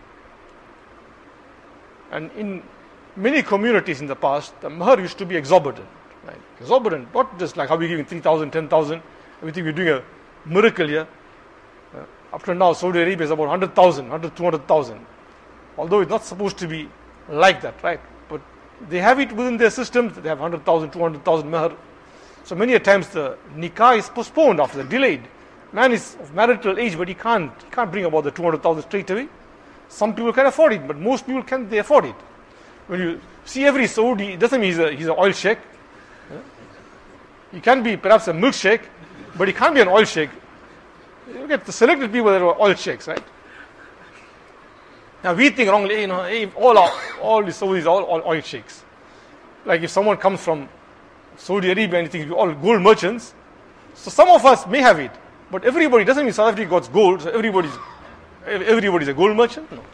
And in many communities in the past, the mahr used to be exorbitant, right? Exorbitant, not just like how we're giving 3,000, 10,000, we think we're doing a miracle here. Up to now, Saudi Arabia is about 100,000, 200,000. Although it's not supposed to be like that, right? But they have it within their systems, they have 100,000, 200,000 mahr. So many a times the nikah is postponed after that, delayed. Man is of marital age, but he can't bring about the 200,000 straight away. Some people can afford it, but most people can't they afford it. When you see every Saudi, it doesn't mean he's an oil sheikh. He can be perhaps a milk sheikh, but he can't be an oil sheikh. You get the selected people that are oil sheikhs, right? Now we think wrongly, all the Saudis are all oil sheikhs. Like if someone comes from Saudi Arabia and he thinks we're all gold merchants, so some of us may have it, but everybody doesn't mean South Africa got gold, so everybody's a gold merchant. No.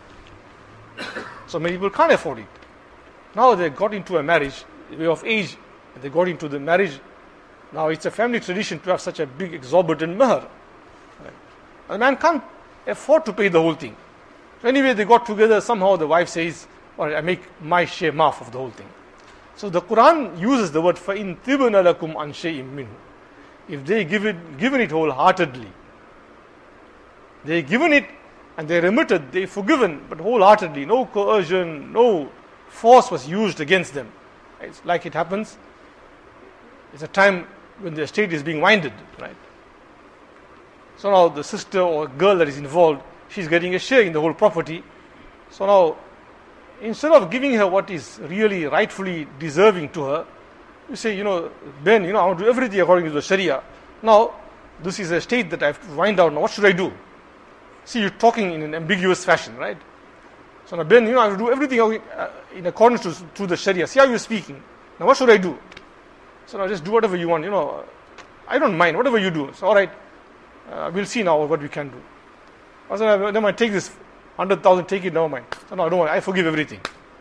So many people can't afford it. Now they got into a marriage, way of age, and they got into the marriage. Now it's a family tradition to have such a big exorbitant mahr. Right? A man can't afford to pay the whole thing. So anyway, they got together. Somehow the wife says, "All right, I make my share maaf of the whole thing." So the Quran uses the word فَإِن تِبْنَ لَكُمْ عَنْ شَيْءٍ مِّنْهُ. If they given it wholeheartedly, they given it and they remitted, they forgiven, but wholeheartedly, no coercion, no force was used against them. It's like it happens. It's a time when the estate is being winded, right? So now the sister or girl that is involved, she's getting a share in the whole property. So now, instead of giving her what is really rightfully deserving to her, you say, Ben, I want to do everything according to the Sharia. Now, this is a state that I have to wind down. Now, what should I do? See, you're talking in an ambiguous fashion, right? So now, Ben, I have to do everything in accordance to the Sharia. See how you're speaking. Now, what should I do? So now, just do whatever you want. I don't mind, whatever you do. So, all right, we'll see now what we can do. I said, then I take this 100,000, take it, never mind. So, no, don't worry, I forgive everything.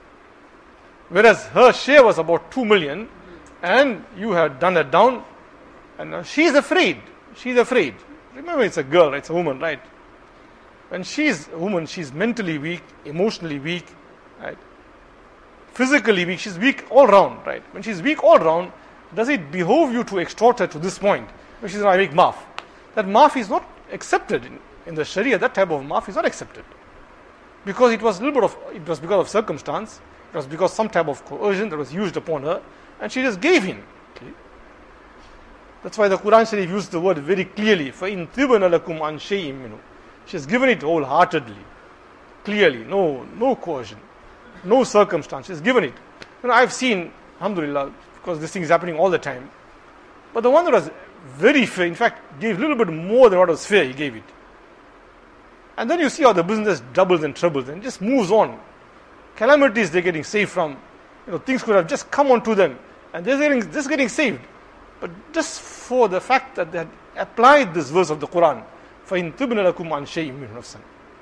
Whereas her share was about 2 million, and you had done it down, and now she's afraid. She's afraid. Remember, it's a girl, it's a woman, right? When she's a woman, she's mentally weak, emotionally weak, right? Physically weak, she's weak all round, right? When she's weak all round, does it behove you to extort her to this point? When she says, I make maaf. That maaf is not accepted in the Sharia. That type of maaf is not accepted. Because it was because of circumstance, it was because some type of coercion that was used upon her, and she just gave him. That's why the Quran Sharif used the word very clearly. فَإِن تِبْنَ لَكُمْ عَنْ شَيْءٍ مِّنْهُ. She has given it wholeheartedly. clearly, no coercion, no circumstance. He's given it. I've seen, alhamdulillah, because this thing is happening all the time. But the one that was very fair, in fact, gave a little bit more than what was fair, he gave it. And then you see how the business doubles and trebles and just moves on. Calamities they're getting saved from. Things could have just come onto them and they're just getting saved. But just for the fact that they had applied this verse of the Quran, فَإِن تُبْنَ لَكُمْ عَنْ شَيْءٍ مِّنْهُ نَفْسًا.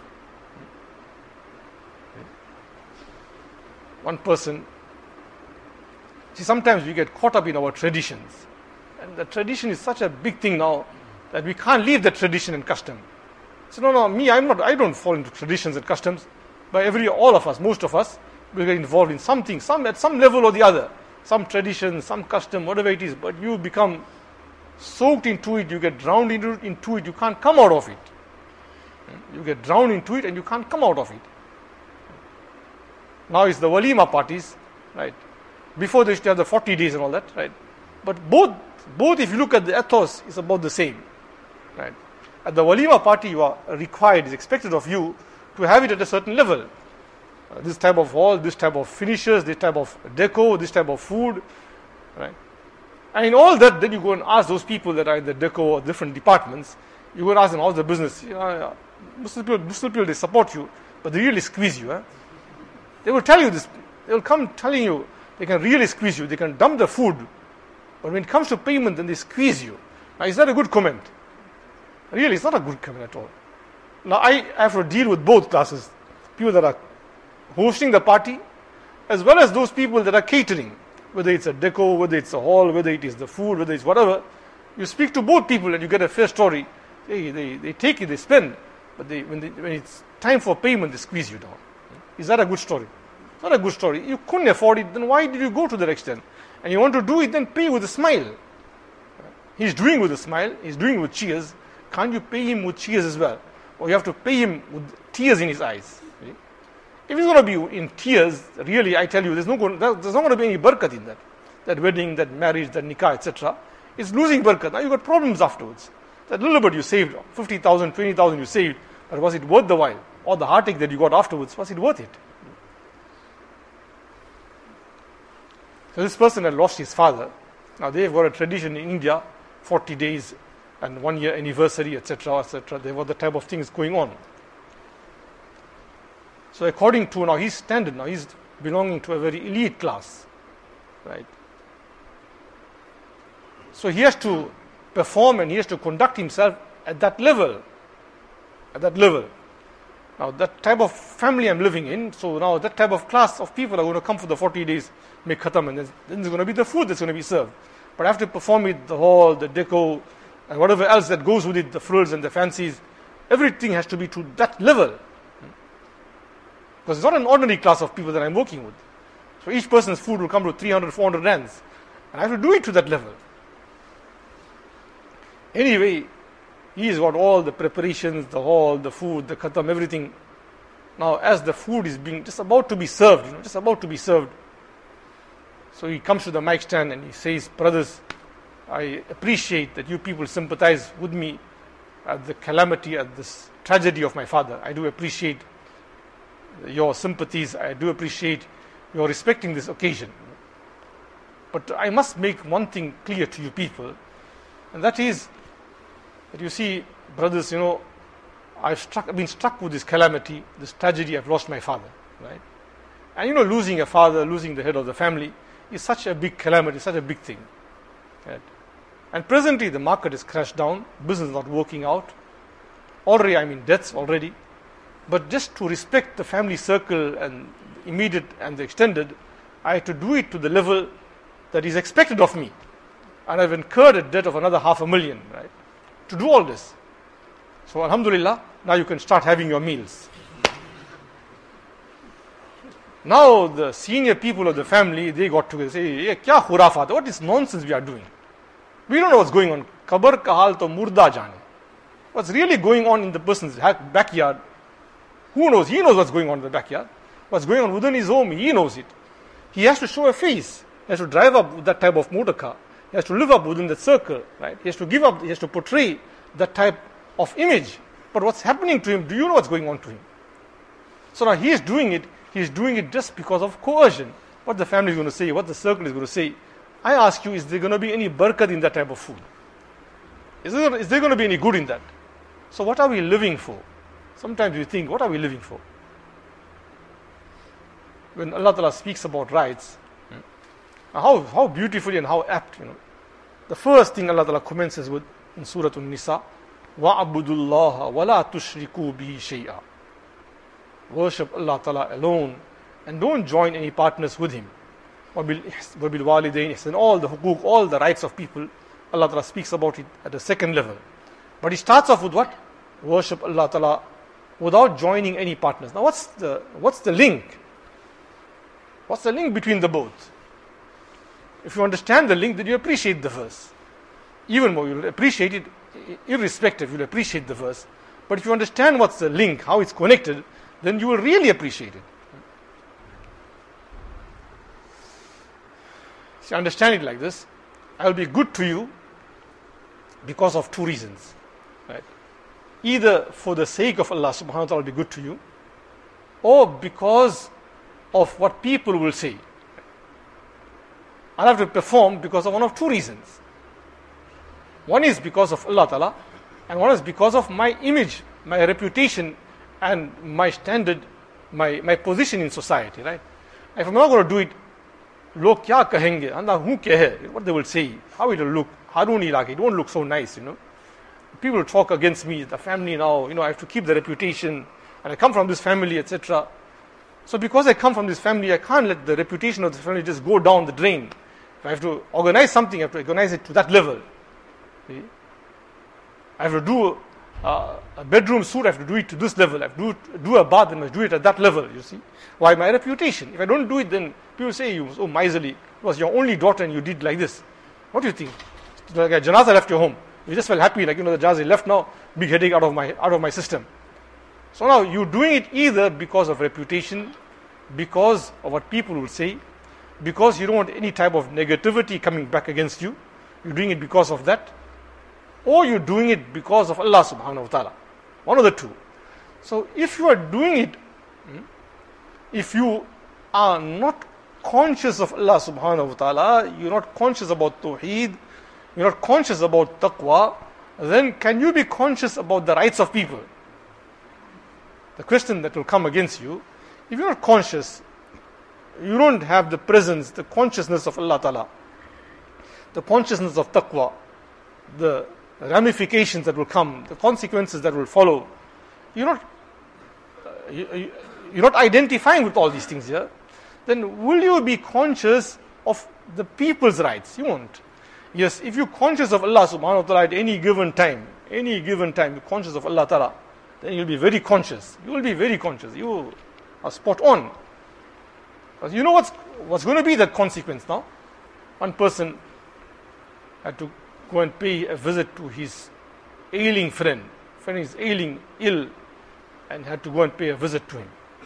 One person, see, sometimes we get caught up in our traditions. And the tradition is such a big thing now that we can't leave the tradition and custom. So I don't fall into traditions and customs. But all of us, most of us, will get involved in something, at some level or the other. Some tradition, some custom, whatever it is. But you become soaked into it, you get drowned into it, you can't come out of it. You get drowned into it and you can't come out of it. Now it's the walima parties, right? Before they used to have the 40 days and all that, right? But both if you look at the ethos, is about the same, right? At the walima party, you are required, is expected of you to have it at a certain level. This type of hall, this type of finishers, this type of deco, this type of food, right? And in all that, then you go and ask those people that are in the deco or different departments, you go and ask them, how's the business? Muslim people, they support you, but they really squeeze you. They will tell you this. They will come telling you they can really squeeze you. They can dump the food. But when it comes to payment, then they squeeze you. Now, is that a good comment? Really, it's not a good comment at all. Now, I have to deal with both classes. People that are hosting the party, as well as those people that are catering. Whether it's a deco, whether it's a hall, whether it is the food, whether it's whatever. You speak to both people and you get a fair story. They take it, they spend. But when it's time for payment, they squeeze you down. Is that a good story? It's not a good story. You couldn't afford it, then why did you go to that extent? And you want to do it, then pay with a smile. He's doing with a smile, he's doing with cheers. Can't you pay him with cheers as well? Or you have to pay him with tears in his eyes. If he's going to be in tears, really, I tell you, there's not going to be any barakat in that. That wedding, that marriage, that nikah, etc. It's losing barakat. Now you've got problems afterwards. That little bit you saved, 50,000, 20,000 you saved, but was it worth the while? Or the heartache that you got afterwards, was it worth it? So this person had lost his father. Now they've got a tradition in India, 40 days and 1 year anniversary, etc., etc. There were the type of things going on. So according to now his standard, now he's belonging to a very elite class, right? So he has to perform and he has to conduct himself at that level. At that level. Now that type of family I'm living in, so now that type of class of people are going to come for the 40 days, make khatam, and then there's going to be the food that's going to be served. But I have to perform it, the hall, the deco, and whatever else that goes with it, the frills and the fancies. Everything has to be to that level. Because it's not an ordinary class of people that I'm working with. So each person's food will come to 300, 400 rands. And I have to do it to that level. Anyway, he's got all the preparations, the hall, the food, the khatam, everything. Now, as the food is being just about to be served, so he comes to the mic stand and he says, brothers, I appreciate that you people sympathize with me at the calamity, at this tragedy of my father. I do appreciate your sympathies. I do appreciate your respecting this occasion. But I must make one thing clear to you people, and that is that you see, brothers, I've been struck with this calamity, this tragedy. I've lost my father, right? And losing a father, losing the head of the family is such a big calamity, such a big thing. Right? And presently the market has crashed down, business is not working out. Already I'm in debts already. But just to respect the family circle and the immediate and the extended, I had to do it to the level that is expected of me. And I've incurred a debt of another 500,000, right? To do all this. So alhamdulillah, now you can start having your meals. Now the senior people of the family, they got together and say, "Ye kya khurafat? What is nonsense we are doing? We don't know what's going on. Kabar ka hal to murda jane. What's really going on in the person's backyard? Who knows? He knows what's going on in the backyard. What's going on within his home, he knows it. He has to show a face. He has to drive up with that type of motor car. He has to live up within that circle, right? He has to give up, he has to portray that type of image. But what's happening to him, do you know what's going on to him? So now he is doing it just because of coercion. What the family is going to say, what the circle is going to say. I ask you, is there going to be any barakat in that type of food? Is there going to be any good in that? So what are we living for? Sometimes you think, what are we living for? When Allah Ta'ala speaks about rights, how beautifully and how apt, the first thing Allah Ta'ala commences with in Surah An-Nisa, وَعَبُدُوا اللَّهَ وَلَا تُشْرِكُوا بِهِ شَيْئًا. Worship Allah Ta'ala alone and don't join any partners with Him. وَبِالْوَالِدَيْنِ إِحْسَانًا. All the hukuk, all the rights of people, Allah Ta'ala speaks about it at the second level. But He starts off with what? Worship Allah Ta'ala without joining any partners. Now what's the link? What's the link between the both? If you understand the link, then you appreciate the verse. Even more, you'll appreciate it irrespective, you'll appreciate the verse. But if you understand what's the link, how it's connected, then you will really appreciate it. See, understand it like this. I will be good to you because of two reasons. Right? Either for the sake of Allah subhanahu wa ta'ala will be good to you, or because of what people will say. I'll have to perform because of one of two reasons. One is because of Allah Ta'ala, and one is because of my image, my reputation, and my standard, my position in society, right? If I'm not going to do it, log kya kahenge, anda hu kya hai, what they will say, how it will look, haruni lage, it won't look so nice, People will talk against me, the family now, I have to keep the reputation, and I come from this family, etc. So because I come from this family, I can't let the reputation of the family just go down the drain. If I have to organize something, I have to organize it to that level. See? I have to do a bedroom suit, I have to do it to this level. I have to do a bath, I must do it at that level, you see. Why? My reputation. If I don't do it, then people say you so miserly. It was your only daughter and you did like this. What do you think? It's like a janazah left your home. You just felt happy, like, the janazah left now, big headache out of my system. So now you're doing it either because of reputation, because of what people will say, because you don't want any type of negativity coming back against you. You're doing it because of that. Or you're doing it because of Allah subhanahu wa ta'ala. One of the two. So if you are doing it, if you are not conscious of Allah subhanahu wa ta'ala, you're not conscious about tawheed, you're not conscious about taqwa, then can you be conscious about the rights of people? The question that will come against you, if you're not conscious, you don't have the presence, the consciousness of Allah Ta'ala, the consciousness of taqwa, the ramifications that will come, the consequences that will follow, you're not identifying with all these things here, then will you be conscious of the people's rights? You won't. Yes, if you're conscious of Allah subhanahu wa ta'ala at any given time, you're conscious of Allah Ta'ala, then you'll be very conscious. You will be very conscious. You are spot on. Because you know what's going to be the consequence now? One person had to go and pay a visit to his ailing friend. Friend is ill, and had to go and pay a visit to him.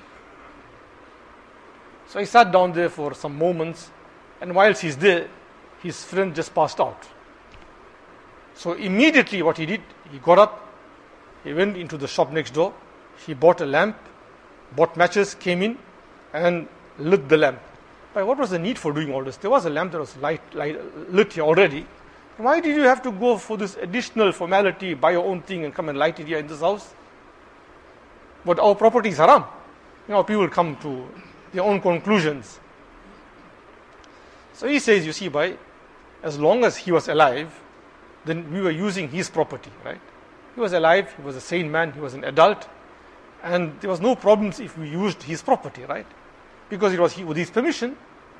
So he sat down there for some moments, and whilst he's there, his friend just passed out. So immediately what he did, he got up, he went into the shop next door, he bought a lamp, bought matches, came in, and lit the lamp. But what was the need for doing all this? There was a lamp that was lit here already. Why did you have to go for this additional formality, buy your own thing and come and light it here in this house? But our property is haram. People come to their own conclusions. So he says, you see, as long as he was alive, then we were using his property, right? He was alive, he was a sane man, he was an adult, and there was no problems if we used his property, right? Because it was with his permission.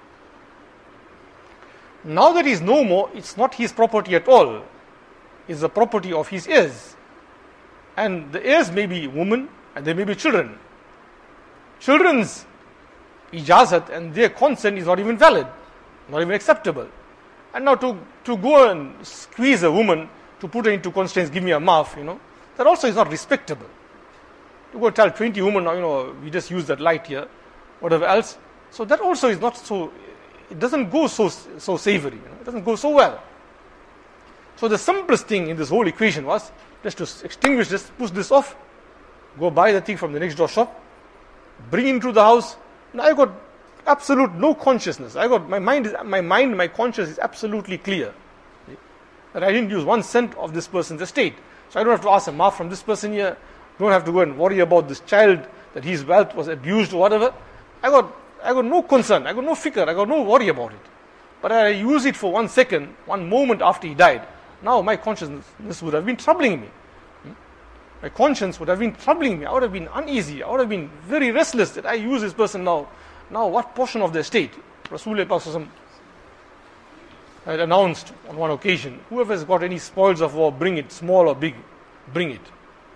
Now that he's no more, it's not his property at all. It's the property of his heirs. And the heirs may be women and there may be children. Children's ijazat and their consent is not even valid, not even acceptable. And now to go and squeeze a woman, to put her into constraints, give me a maaf, that also is not respectable. To go tell 20 women, we just use that light here, whatever else. So that also is not so, it doesn't go so savory, it doesn't go so well. So the simplest thing in this whole equation was just to extinguish this, push this off, go buy the thing from the next door shop, bring into the house. Now I got absolute no consciousness. I got my conscience is absolutely clear. That I didn't use 1 cent of this person's estate. So I don't have to ask a maaf from this person here. Don't have to go and worry about this child, that his wealth was abused or whatever. I got no concern. I got no fikr. I got no worry about it. But I use it for 1 second, 1 moment after he died. Now my consciousness would have been troubling me. My conscience would have been troubling me. I would have been uneasy. I would have been very restless that I use this person now. Now what portion of the estate? Rasulullah had announced on one occasion, whoever has got any spoils of war, bring it, small or big, bring it.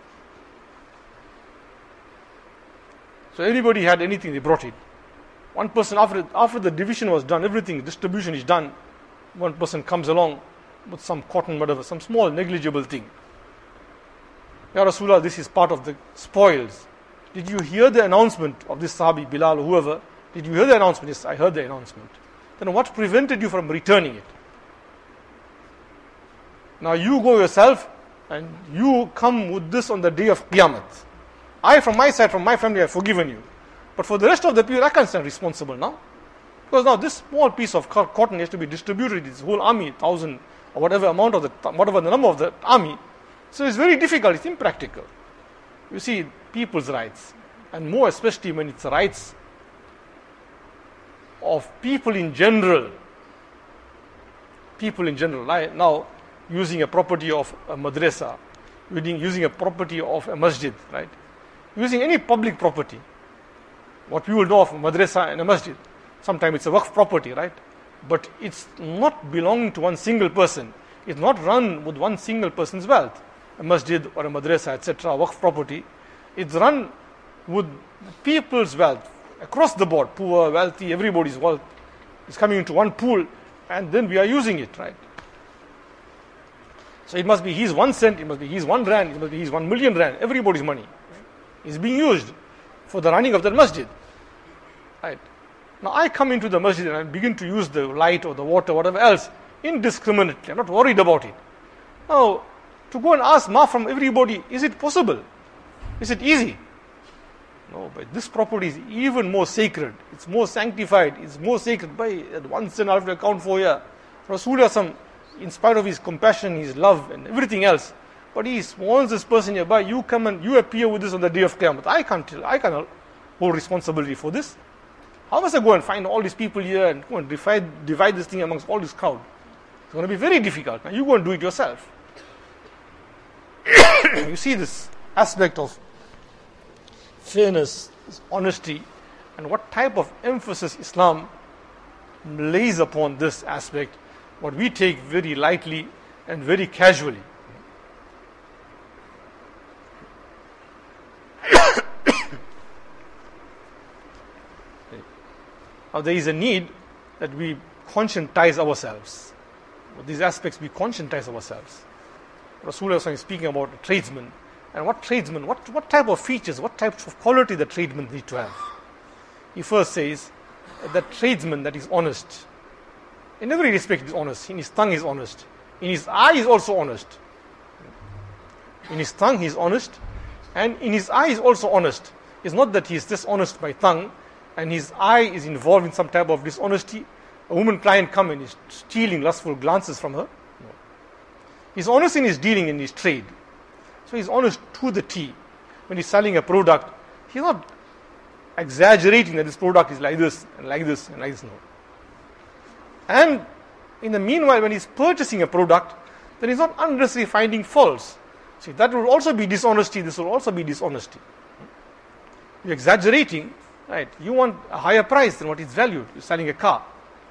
So anybody had anything, they brought it. One person, after the division was done, everything, distribution is done, one person comes along with some cotton, whatever, some small negligible thing. Ya Rasulullah, this is part of the spoils. Did you hear the announcement of this Sahabi, Bilal, or whoever? Did you hear the announcement? Yes, I heard the announcement. Then what prevented you from returning it? Now you go yourself and you come with this on the day of Qiyamah. I, from my side, from my family, I have forgiven you. But for the rest of the people, I can't stand responsible now. Because now this small piece of cotton has to be distributed to this whole army, 1,000 or whatever the number of the army. So it's very difficult, it's impractical. You see, people's rights, and more especially when it's rights of people in general. People in general. Like now, using a property of a madrasa, using a property of a masjid, right? Using any public property. What people know of a madrasa and a masjid. Sometimes it's a waqf property, right? But it's not belonging to one single person. It's not run with one single person's wealth. A masjid or a madrasa, etc., waqf property. It's run with people's wealth across the board. Poor, wealthy, everybody's wealth is coming into one pool, and then we are using it, right? So it must be his 1 cent, it must be his 1 rand, it must be his 1 million rand. Everybody's money is being used for the running of that masjid. Right? Now I come into the masjid and I begin to use the light or the water, whatever else, indiscriminately. I'm not worried about it. Now, to go and ask maaf from everybody, is it possible? Is it easy? No, but this property is even more sacred. It's more sanctified. It's more sacred. By 1 cent I have to account for here. Rasulullah, in spite of his compassion, his love and everything else, but he warns this person hereby, you come and you appear with this on the day of Qiyamah. I can't hold responsibility for this. How must I go and find all these people here and go and divide this thing amongst all this crowd? It's going to be very difficult. Now you go and do it yourself. You see this aspect of fairness, honesty, and what type of emphasis Islam lays upon this aspect, what we take very lightly and very casually. Now there is a need that we conscientize ourselves. With these aspects we conscientize ourselves. Rasulullah is speaking about a tradesman. And what tradesman, what type of features, what type of quality the tradesman need to have? He first says that tradesman that is honest. In every respect is honest. In his tongue he is honest. In his eye he is also honest. In his tongue he is honest. And in his eye he is also honest. It's not that he is dishonest by tongue and his eye is involved in some type of dishonesty. A woman client come and is stealing lustful glances from her. No. He's honest in his dealing, in his trade. So he's honest to the T. When he's selling a product, he's not exaggerating that this product is like this and like this and like this. No. And in the meanwhile, when he's purchasing a product, then he's not unnecessarily finding faults. See, that will also be dishonesty. This will also be dishonesty. You're exaggerating, right? You want a higher price than what it's valued. You're selling a car.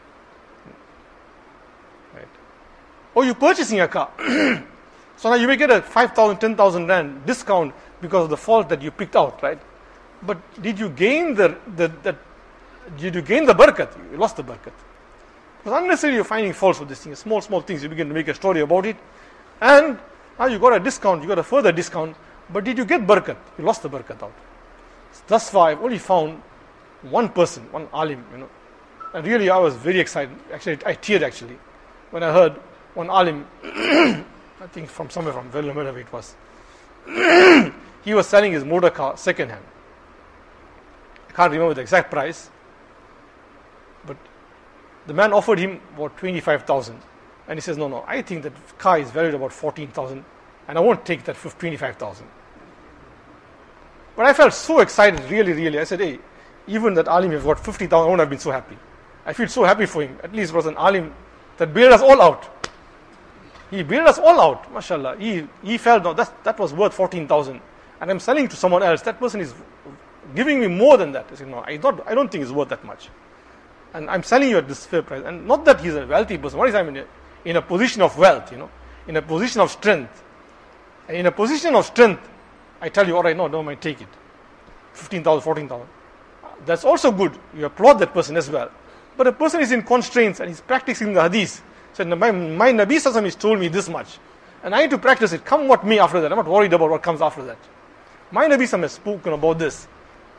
Right? Or you're purchasing a car. So now you may get a 5,000, 10,000 rand discount because of the fault that you picked out, right? But did you gain the barakat? You lost the barakat. Because unnecessarily you're finding faults with this thing. Small things, you begin to make a story about it. And now you got a discount, you got a further discount. But did you get barakat? You lost the barakat out. Thus far, I've only found one person, one alim, And really, I was very excited. Actually, I teared actually when I heard one alim, I think from somewhere from Vellum, wherever it was. He was selling his motor car second hand. can't remember the exact price. But the man offered him about 25,000. And he says, no, I think that car is valued about 14,000 and I won't take that for 25,000. But I felt so excited, really. I said, hey, even that alim has got 50,000, I won't have been so happy. I feel so happy for him. At least it was an alim that bailed us all out. He bailed us all out, mashallah. He felt, no, that was worth 14,000. And I'm selling to someone else. That person is giving me more than that. I said, no, I don't think it's worth that much. And I'm selling you at this fair price. And not that he's a wealthy person. What is I mean? In a position of wealth, in a position of strength. And in a position of strength, I tell you, all right, no, don't mind, take it. 15,000, 14,000. That's also good. You applaud that person as well. But a person is in constraints and he's practicing the hadith. Said, my Nabi Sallallahu has told me this much. And I need to practice it. Come what may after that. I'm not worried about what comes after that. My Nabi Sallallahu has spoken about this.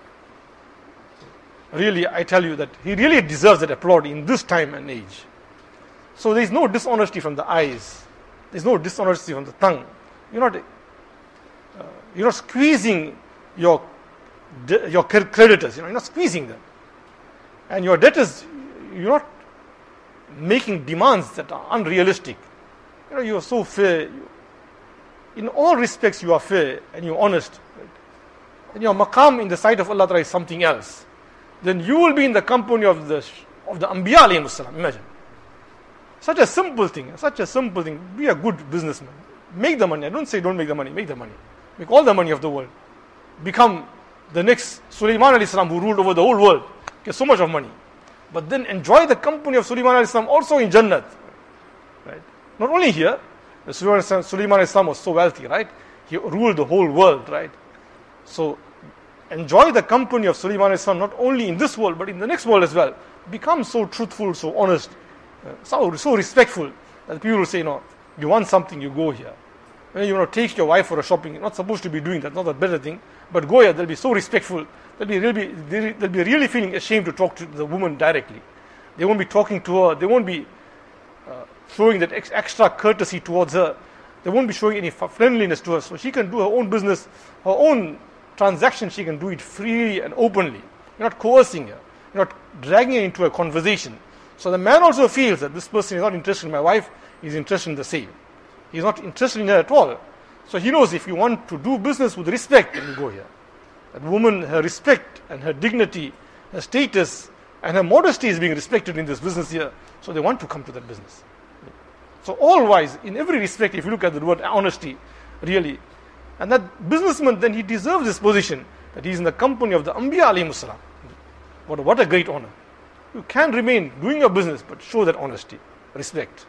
Really, I tell you that he really deserves that applaud in this time and age. So there is no dishonesty from the eyes. There is no dishonesty from the tongue. You're not squeezing your creditors. You're not squeezing them. And your debtors, you're not making demands that are unrealistic. You are so fair. In all respects, you are fair and you're honest. Right? And your maqam in the sight of Allah Ta'ala is something else. Then you will be in the company of the Anbiya alayhi salam. Imagine. Such a simple thing. Be a good businessman. Make the money. I don't say don't make the money. Make the money. Make all the money of the world. Become the next Sulaiman alayhi salam who ruled over the whole world. Get so much of money. But then enjoy the company of Sulaiman alayhi salam also in Jannat. Right? Not only here. Sulaiman alayhi salam was so wealthy, right? He ruled the whole world, right? So enjoy the company of Sulaiman alayhi salam not only in this world but in the next world as well. Become so truthful, so honest, so respectful that people will say, no, you want something, you go here. When you take your wife for a shopping, you're not supposed to be doing that, not a better thing, but go here, they'll be so respectful, they'll be really feeling ashamed to talk to the woman directly. They won't be talking to her, they won't be showing that extra courtesy towards her, they won't be showing any friendliness to her, so she can do her own business, her own transaction, she can do it freely and openly. You're not coercing her, you're not dragging her into a conversation. So the man also feels that this person is not interested in my wife, he's interested in the same. He's not interested in her at all. So he knows if you want to do business with respect, then you go here. That woman, her respect and her dignity, her status and her modesty is being respected in this business here. So they want to come to that business. So all wise, in every respect, if you look at the word honesty, really. And that businessman, then he deserves this position, that he's in the company of the Anbiya alayhi salam. What a great honor. You can remain doing your business, but show that honesty, respect.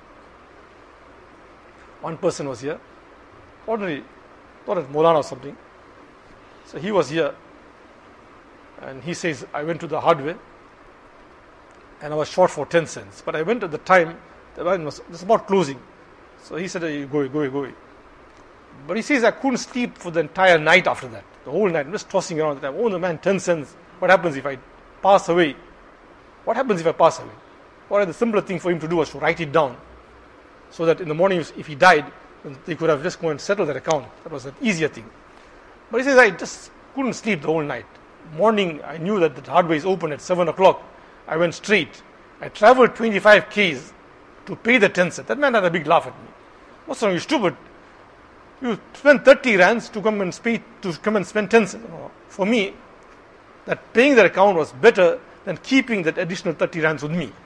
One person was here, ordinary, thought it Maulana or something. So he was here, and he says, I went to the hardware, and I was short for 10 cents. But I went at the time, the man was just about closing. So he said, hey, go away. But he says, I couldn't sleep for the entire night after that. The whole night, I'm just tossing around. The oh, the man, 10 cents. What happens if I pass away? What happens if I pass away? What the simpler thing for him to do was to write it down. So that in the morning, if he died, they could have just gone and settled that account. That was an easier thing. But he says, I just couldn't sleep the whole night. Morning, I knew that the hardware is open at 7 o'clock. I went straight. I traveled 25 k's to pay the 10 cents. That man had a big laugh at me. What's wrong? You stupid. You spend 30 rands to come and spend 10 cents. No. For me, that paying that account was better than keeping that additional 30 rands with me.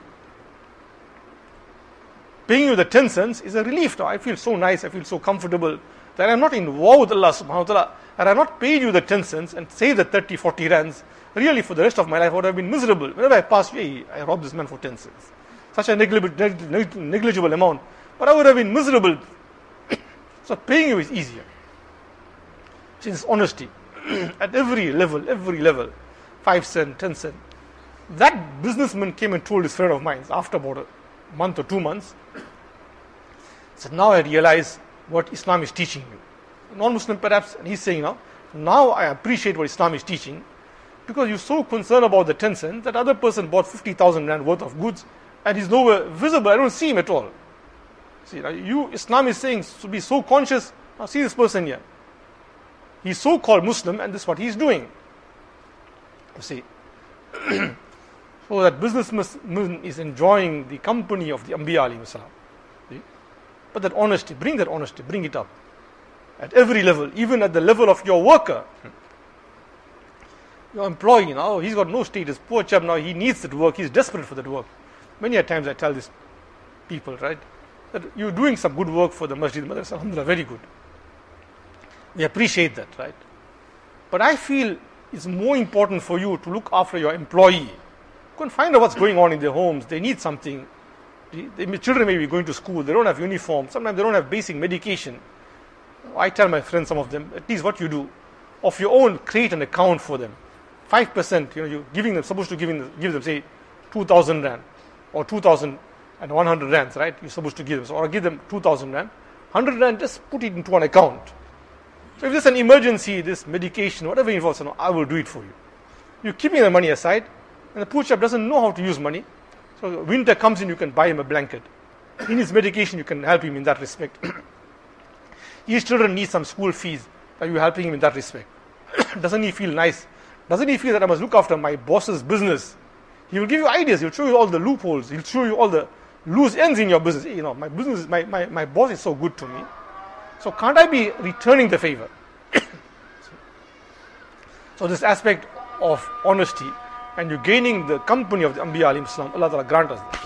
Paying you the 10 cents is a relief now. I feel so nice, I feel so comfortable that I'm not in war with Allah subhanahu wa ta'ala, and I've not paid you the 10 cents and saved the 30, 40 rands. Really, for the rest of my life, I would have been miserable. Whenever I passed, hey, I robbed this man for 10 cents. Such a negligible amount. But I would have been miserable. So paying you is easier. Since honesty, at every level, 5 cents, 10 cents. That businessman came and told his friend of mine after about a month or 2 months. Said, now I realize what Islam is teaching you. Non-Muslim perhaps, and he's saying now I appreciate what Islam is teaching, because you're so concerned about the 10 cents, that other person bought 50,000 rand worth of goods and he's nowhere visible, I don't see him at all. See, Islam is saying to be so conscious. Now see this person here. He's so-called Muslim and this is what he's doing. You see. So that businessman is enjoying the company of the Anbiya alayhi salam. But that honesty, bring it up. At every level, even at the level of your worker. Your employee now, he's got no status, poor chap now, he needs that work, he's desperate for that work. Many a times I tell these people, right, that you're doing some good work for the Masjid Madrasa, alhamdulillah, very good. We appreciate that, right? But I feel it's more important for you to look after your employee. Go and find out what's going on in their homes. They need something. The children may be going to school, they don't have uniform, sometimes they don't have basic medication. I tell my friends, some of them, at least what you do, of your own, create an account for them. 5%, you're giving them, supposed to give them, say, 2,000 rand or 2,100 rands, right? You're supposed to give them. So, or give them 2,000 rand, 100 rand, just put it into an account. So, if there's an emergency, this medication, whatever involves, I will do it for you. You're keeping the money aside, and the poor chap doesn't know how to use money. So, winter comes in, you can buy him a blanket. In his medication, you can help him in that respect. His children need some school fees. Are you helping him in that respect? Doesn't he feel nice? Doesn't he feel that I must look after my boss's business? He will give you ideas. He'll show you all the loopholes. He'll show you all the loose ends in your business. My business, my boss is so good to me. So can't I be returning the favor? So this aspect of honesty, and you're gaining the company of the Anbiya alayhi salam, Allah Ta'ala grant us that.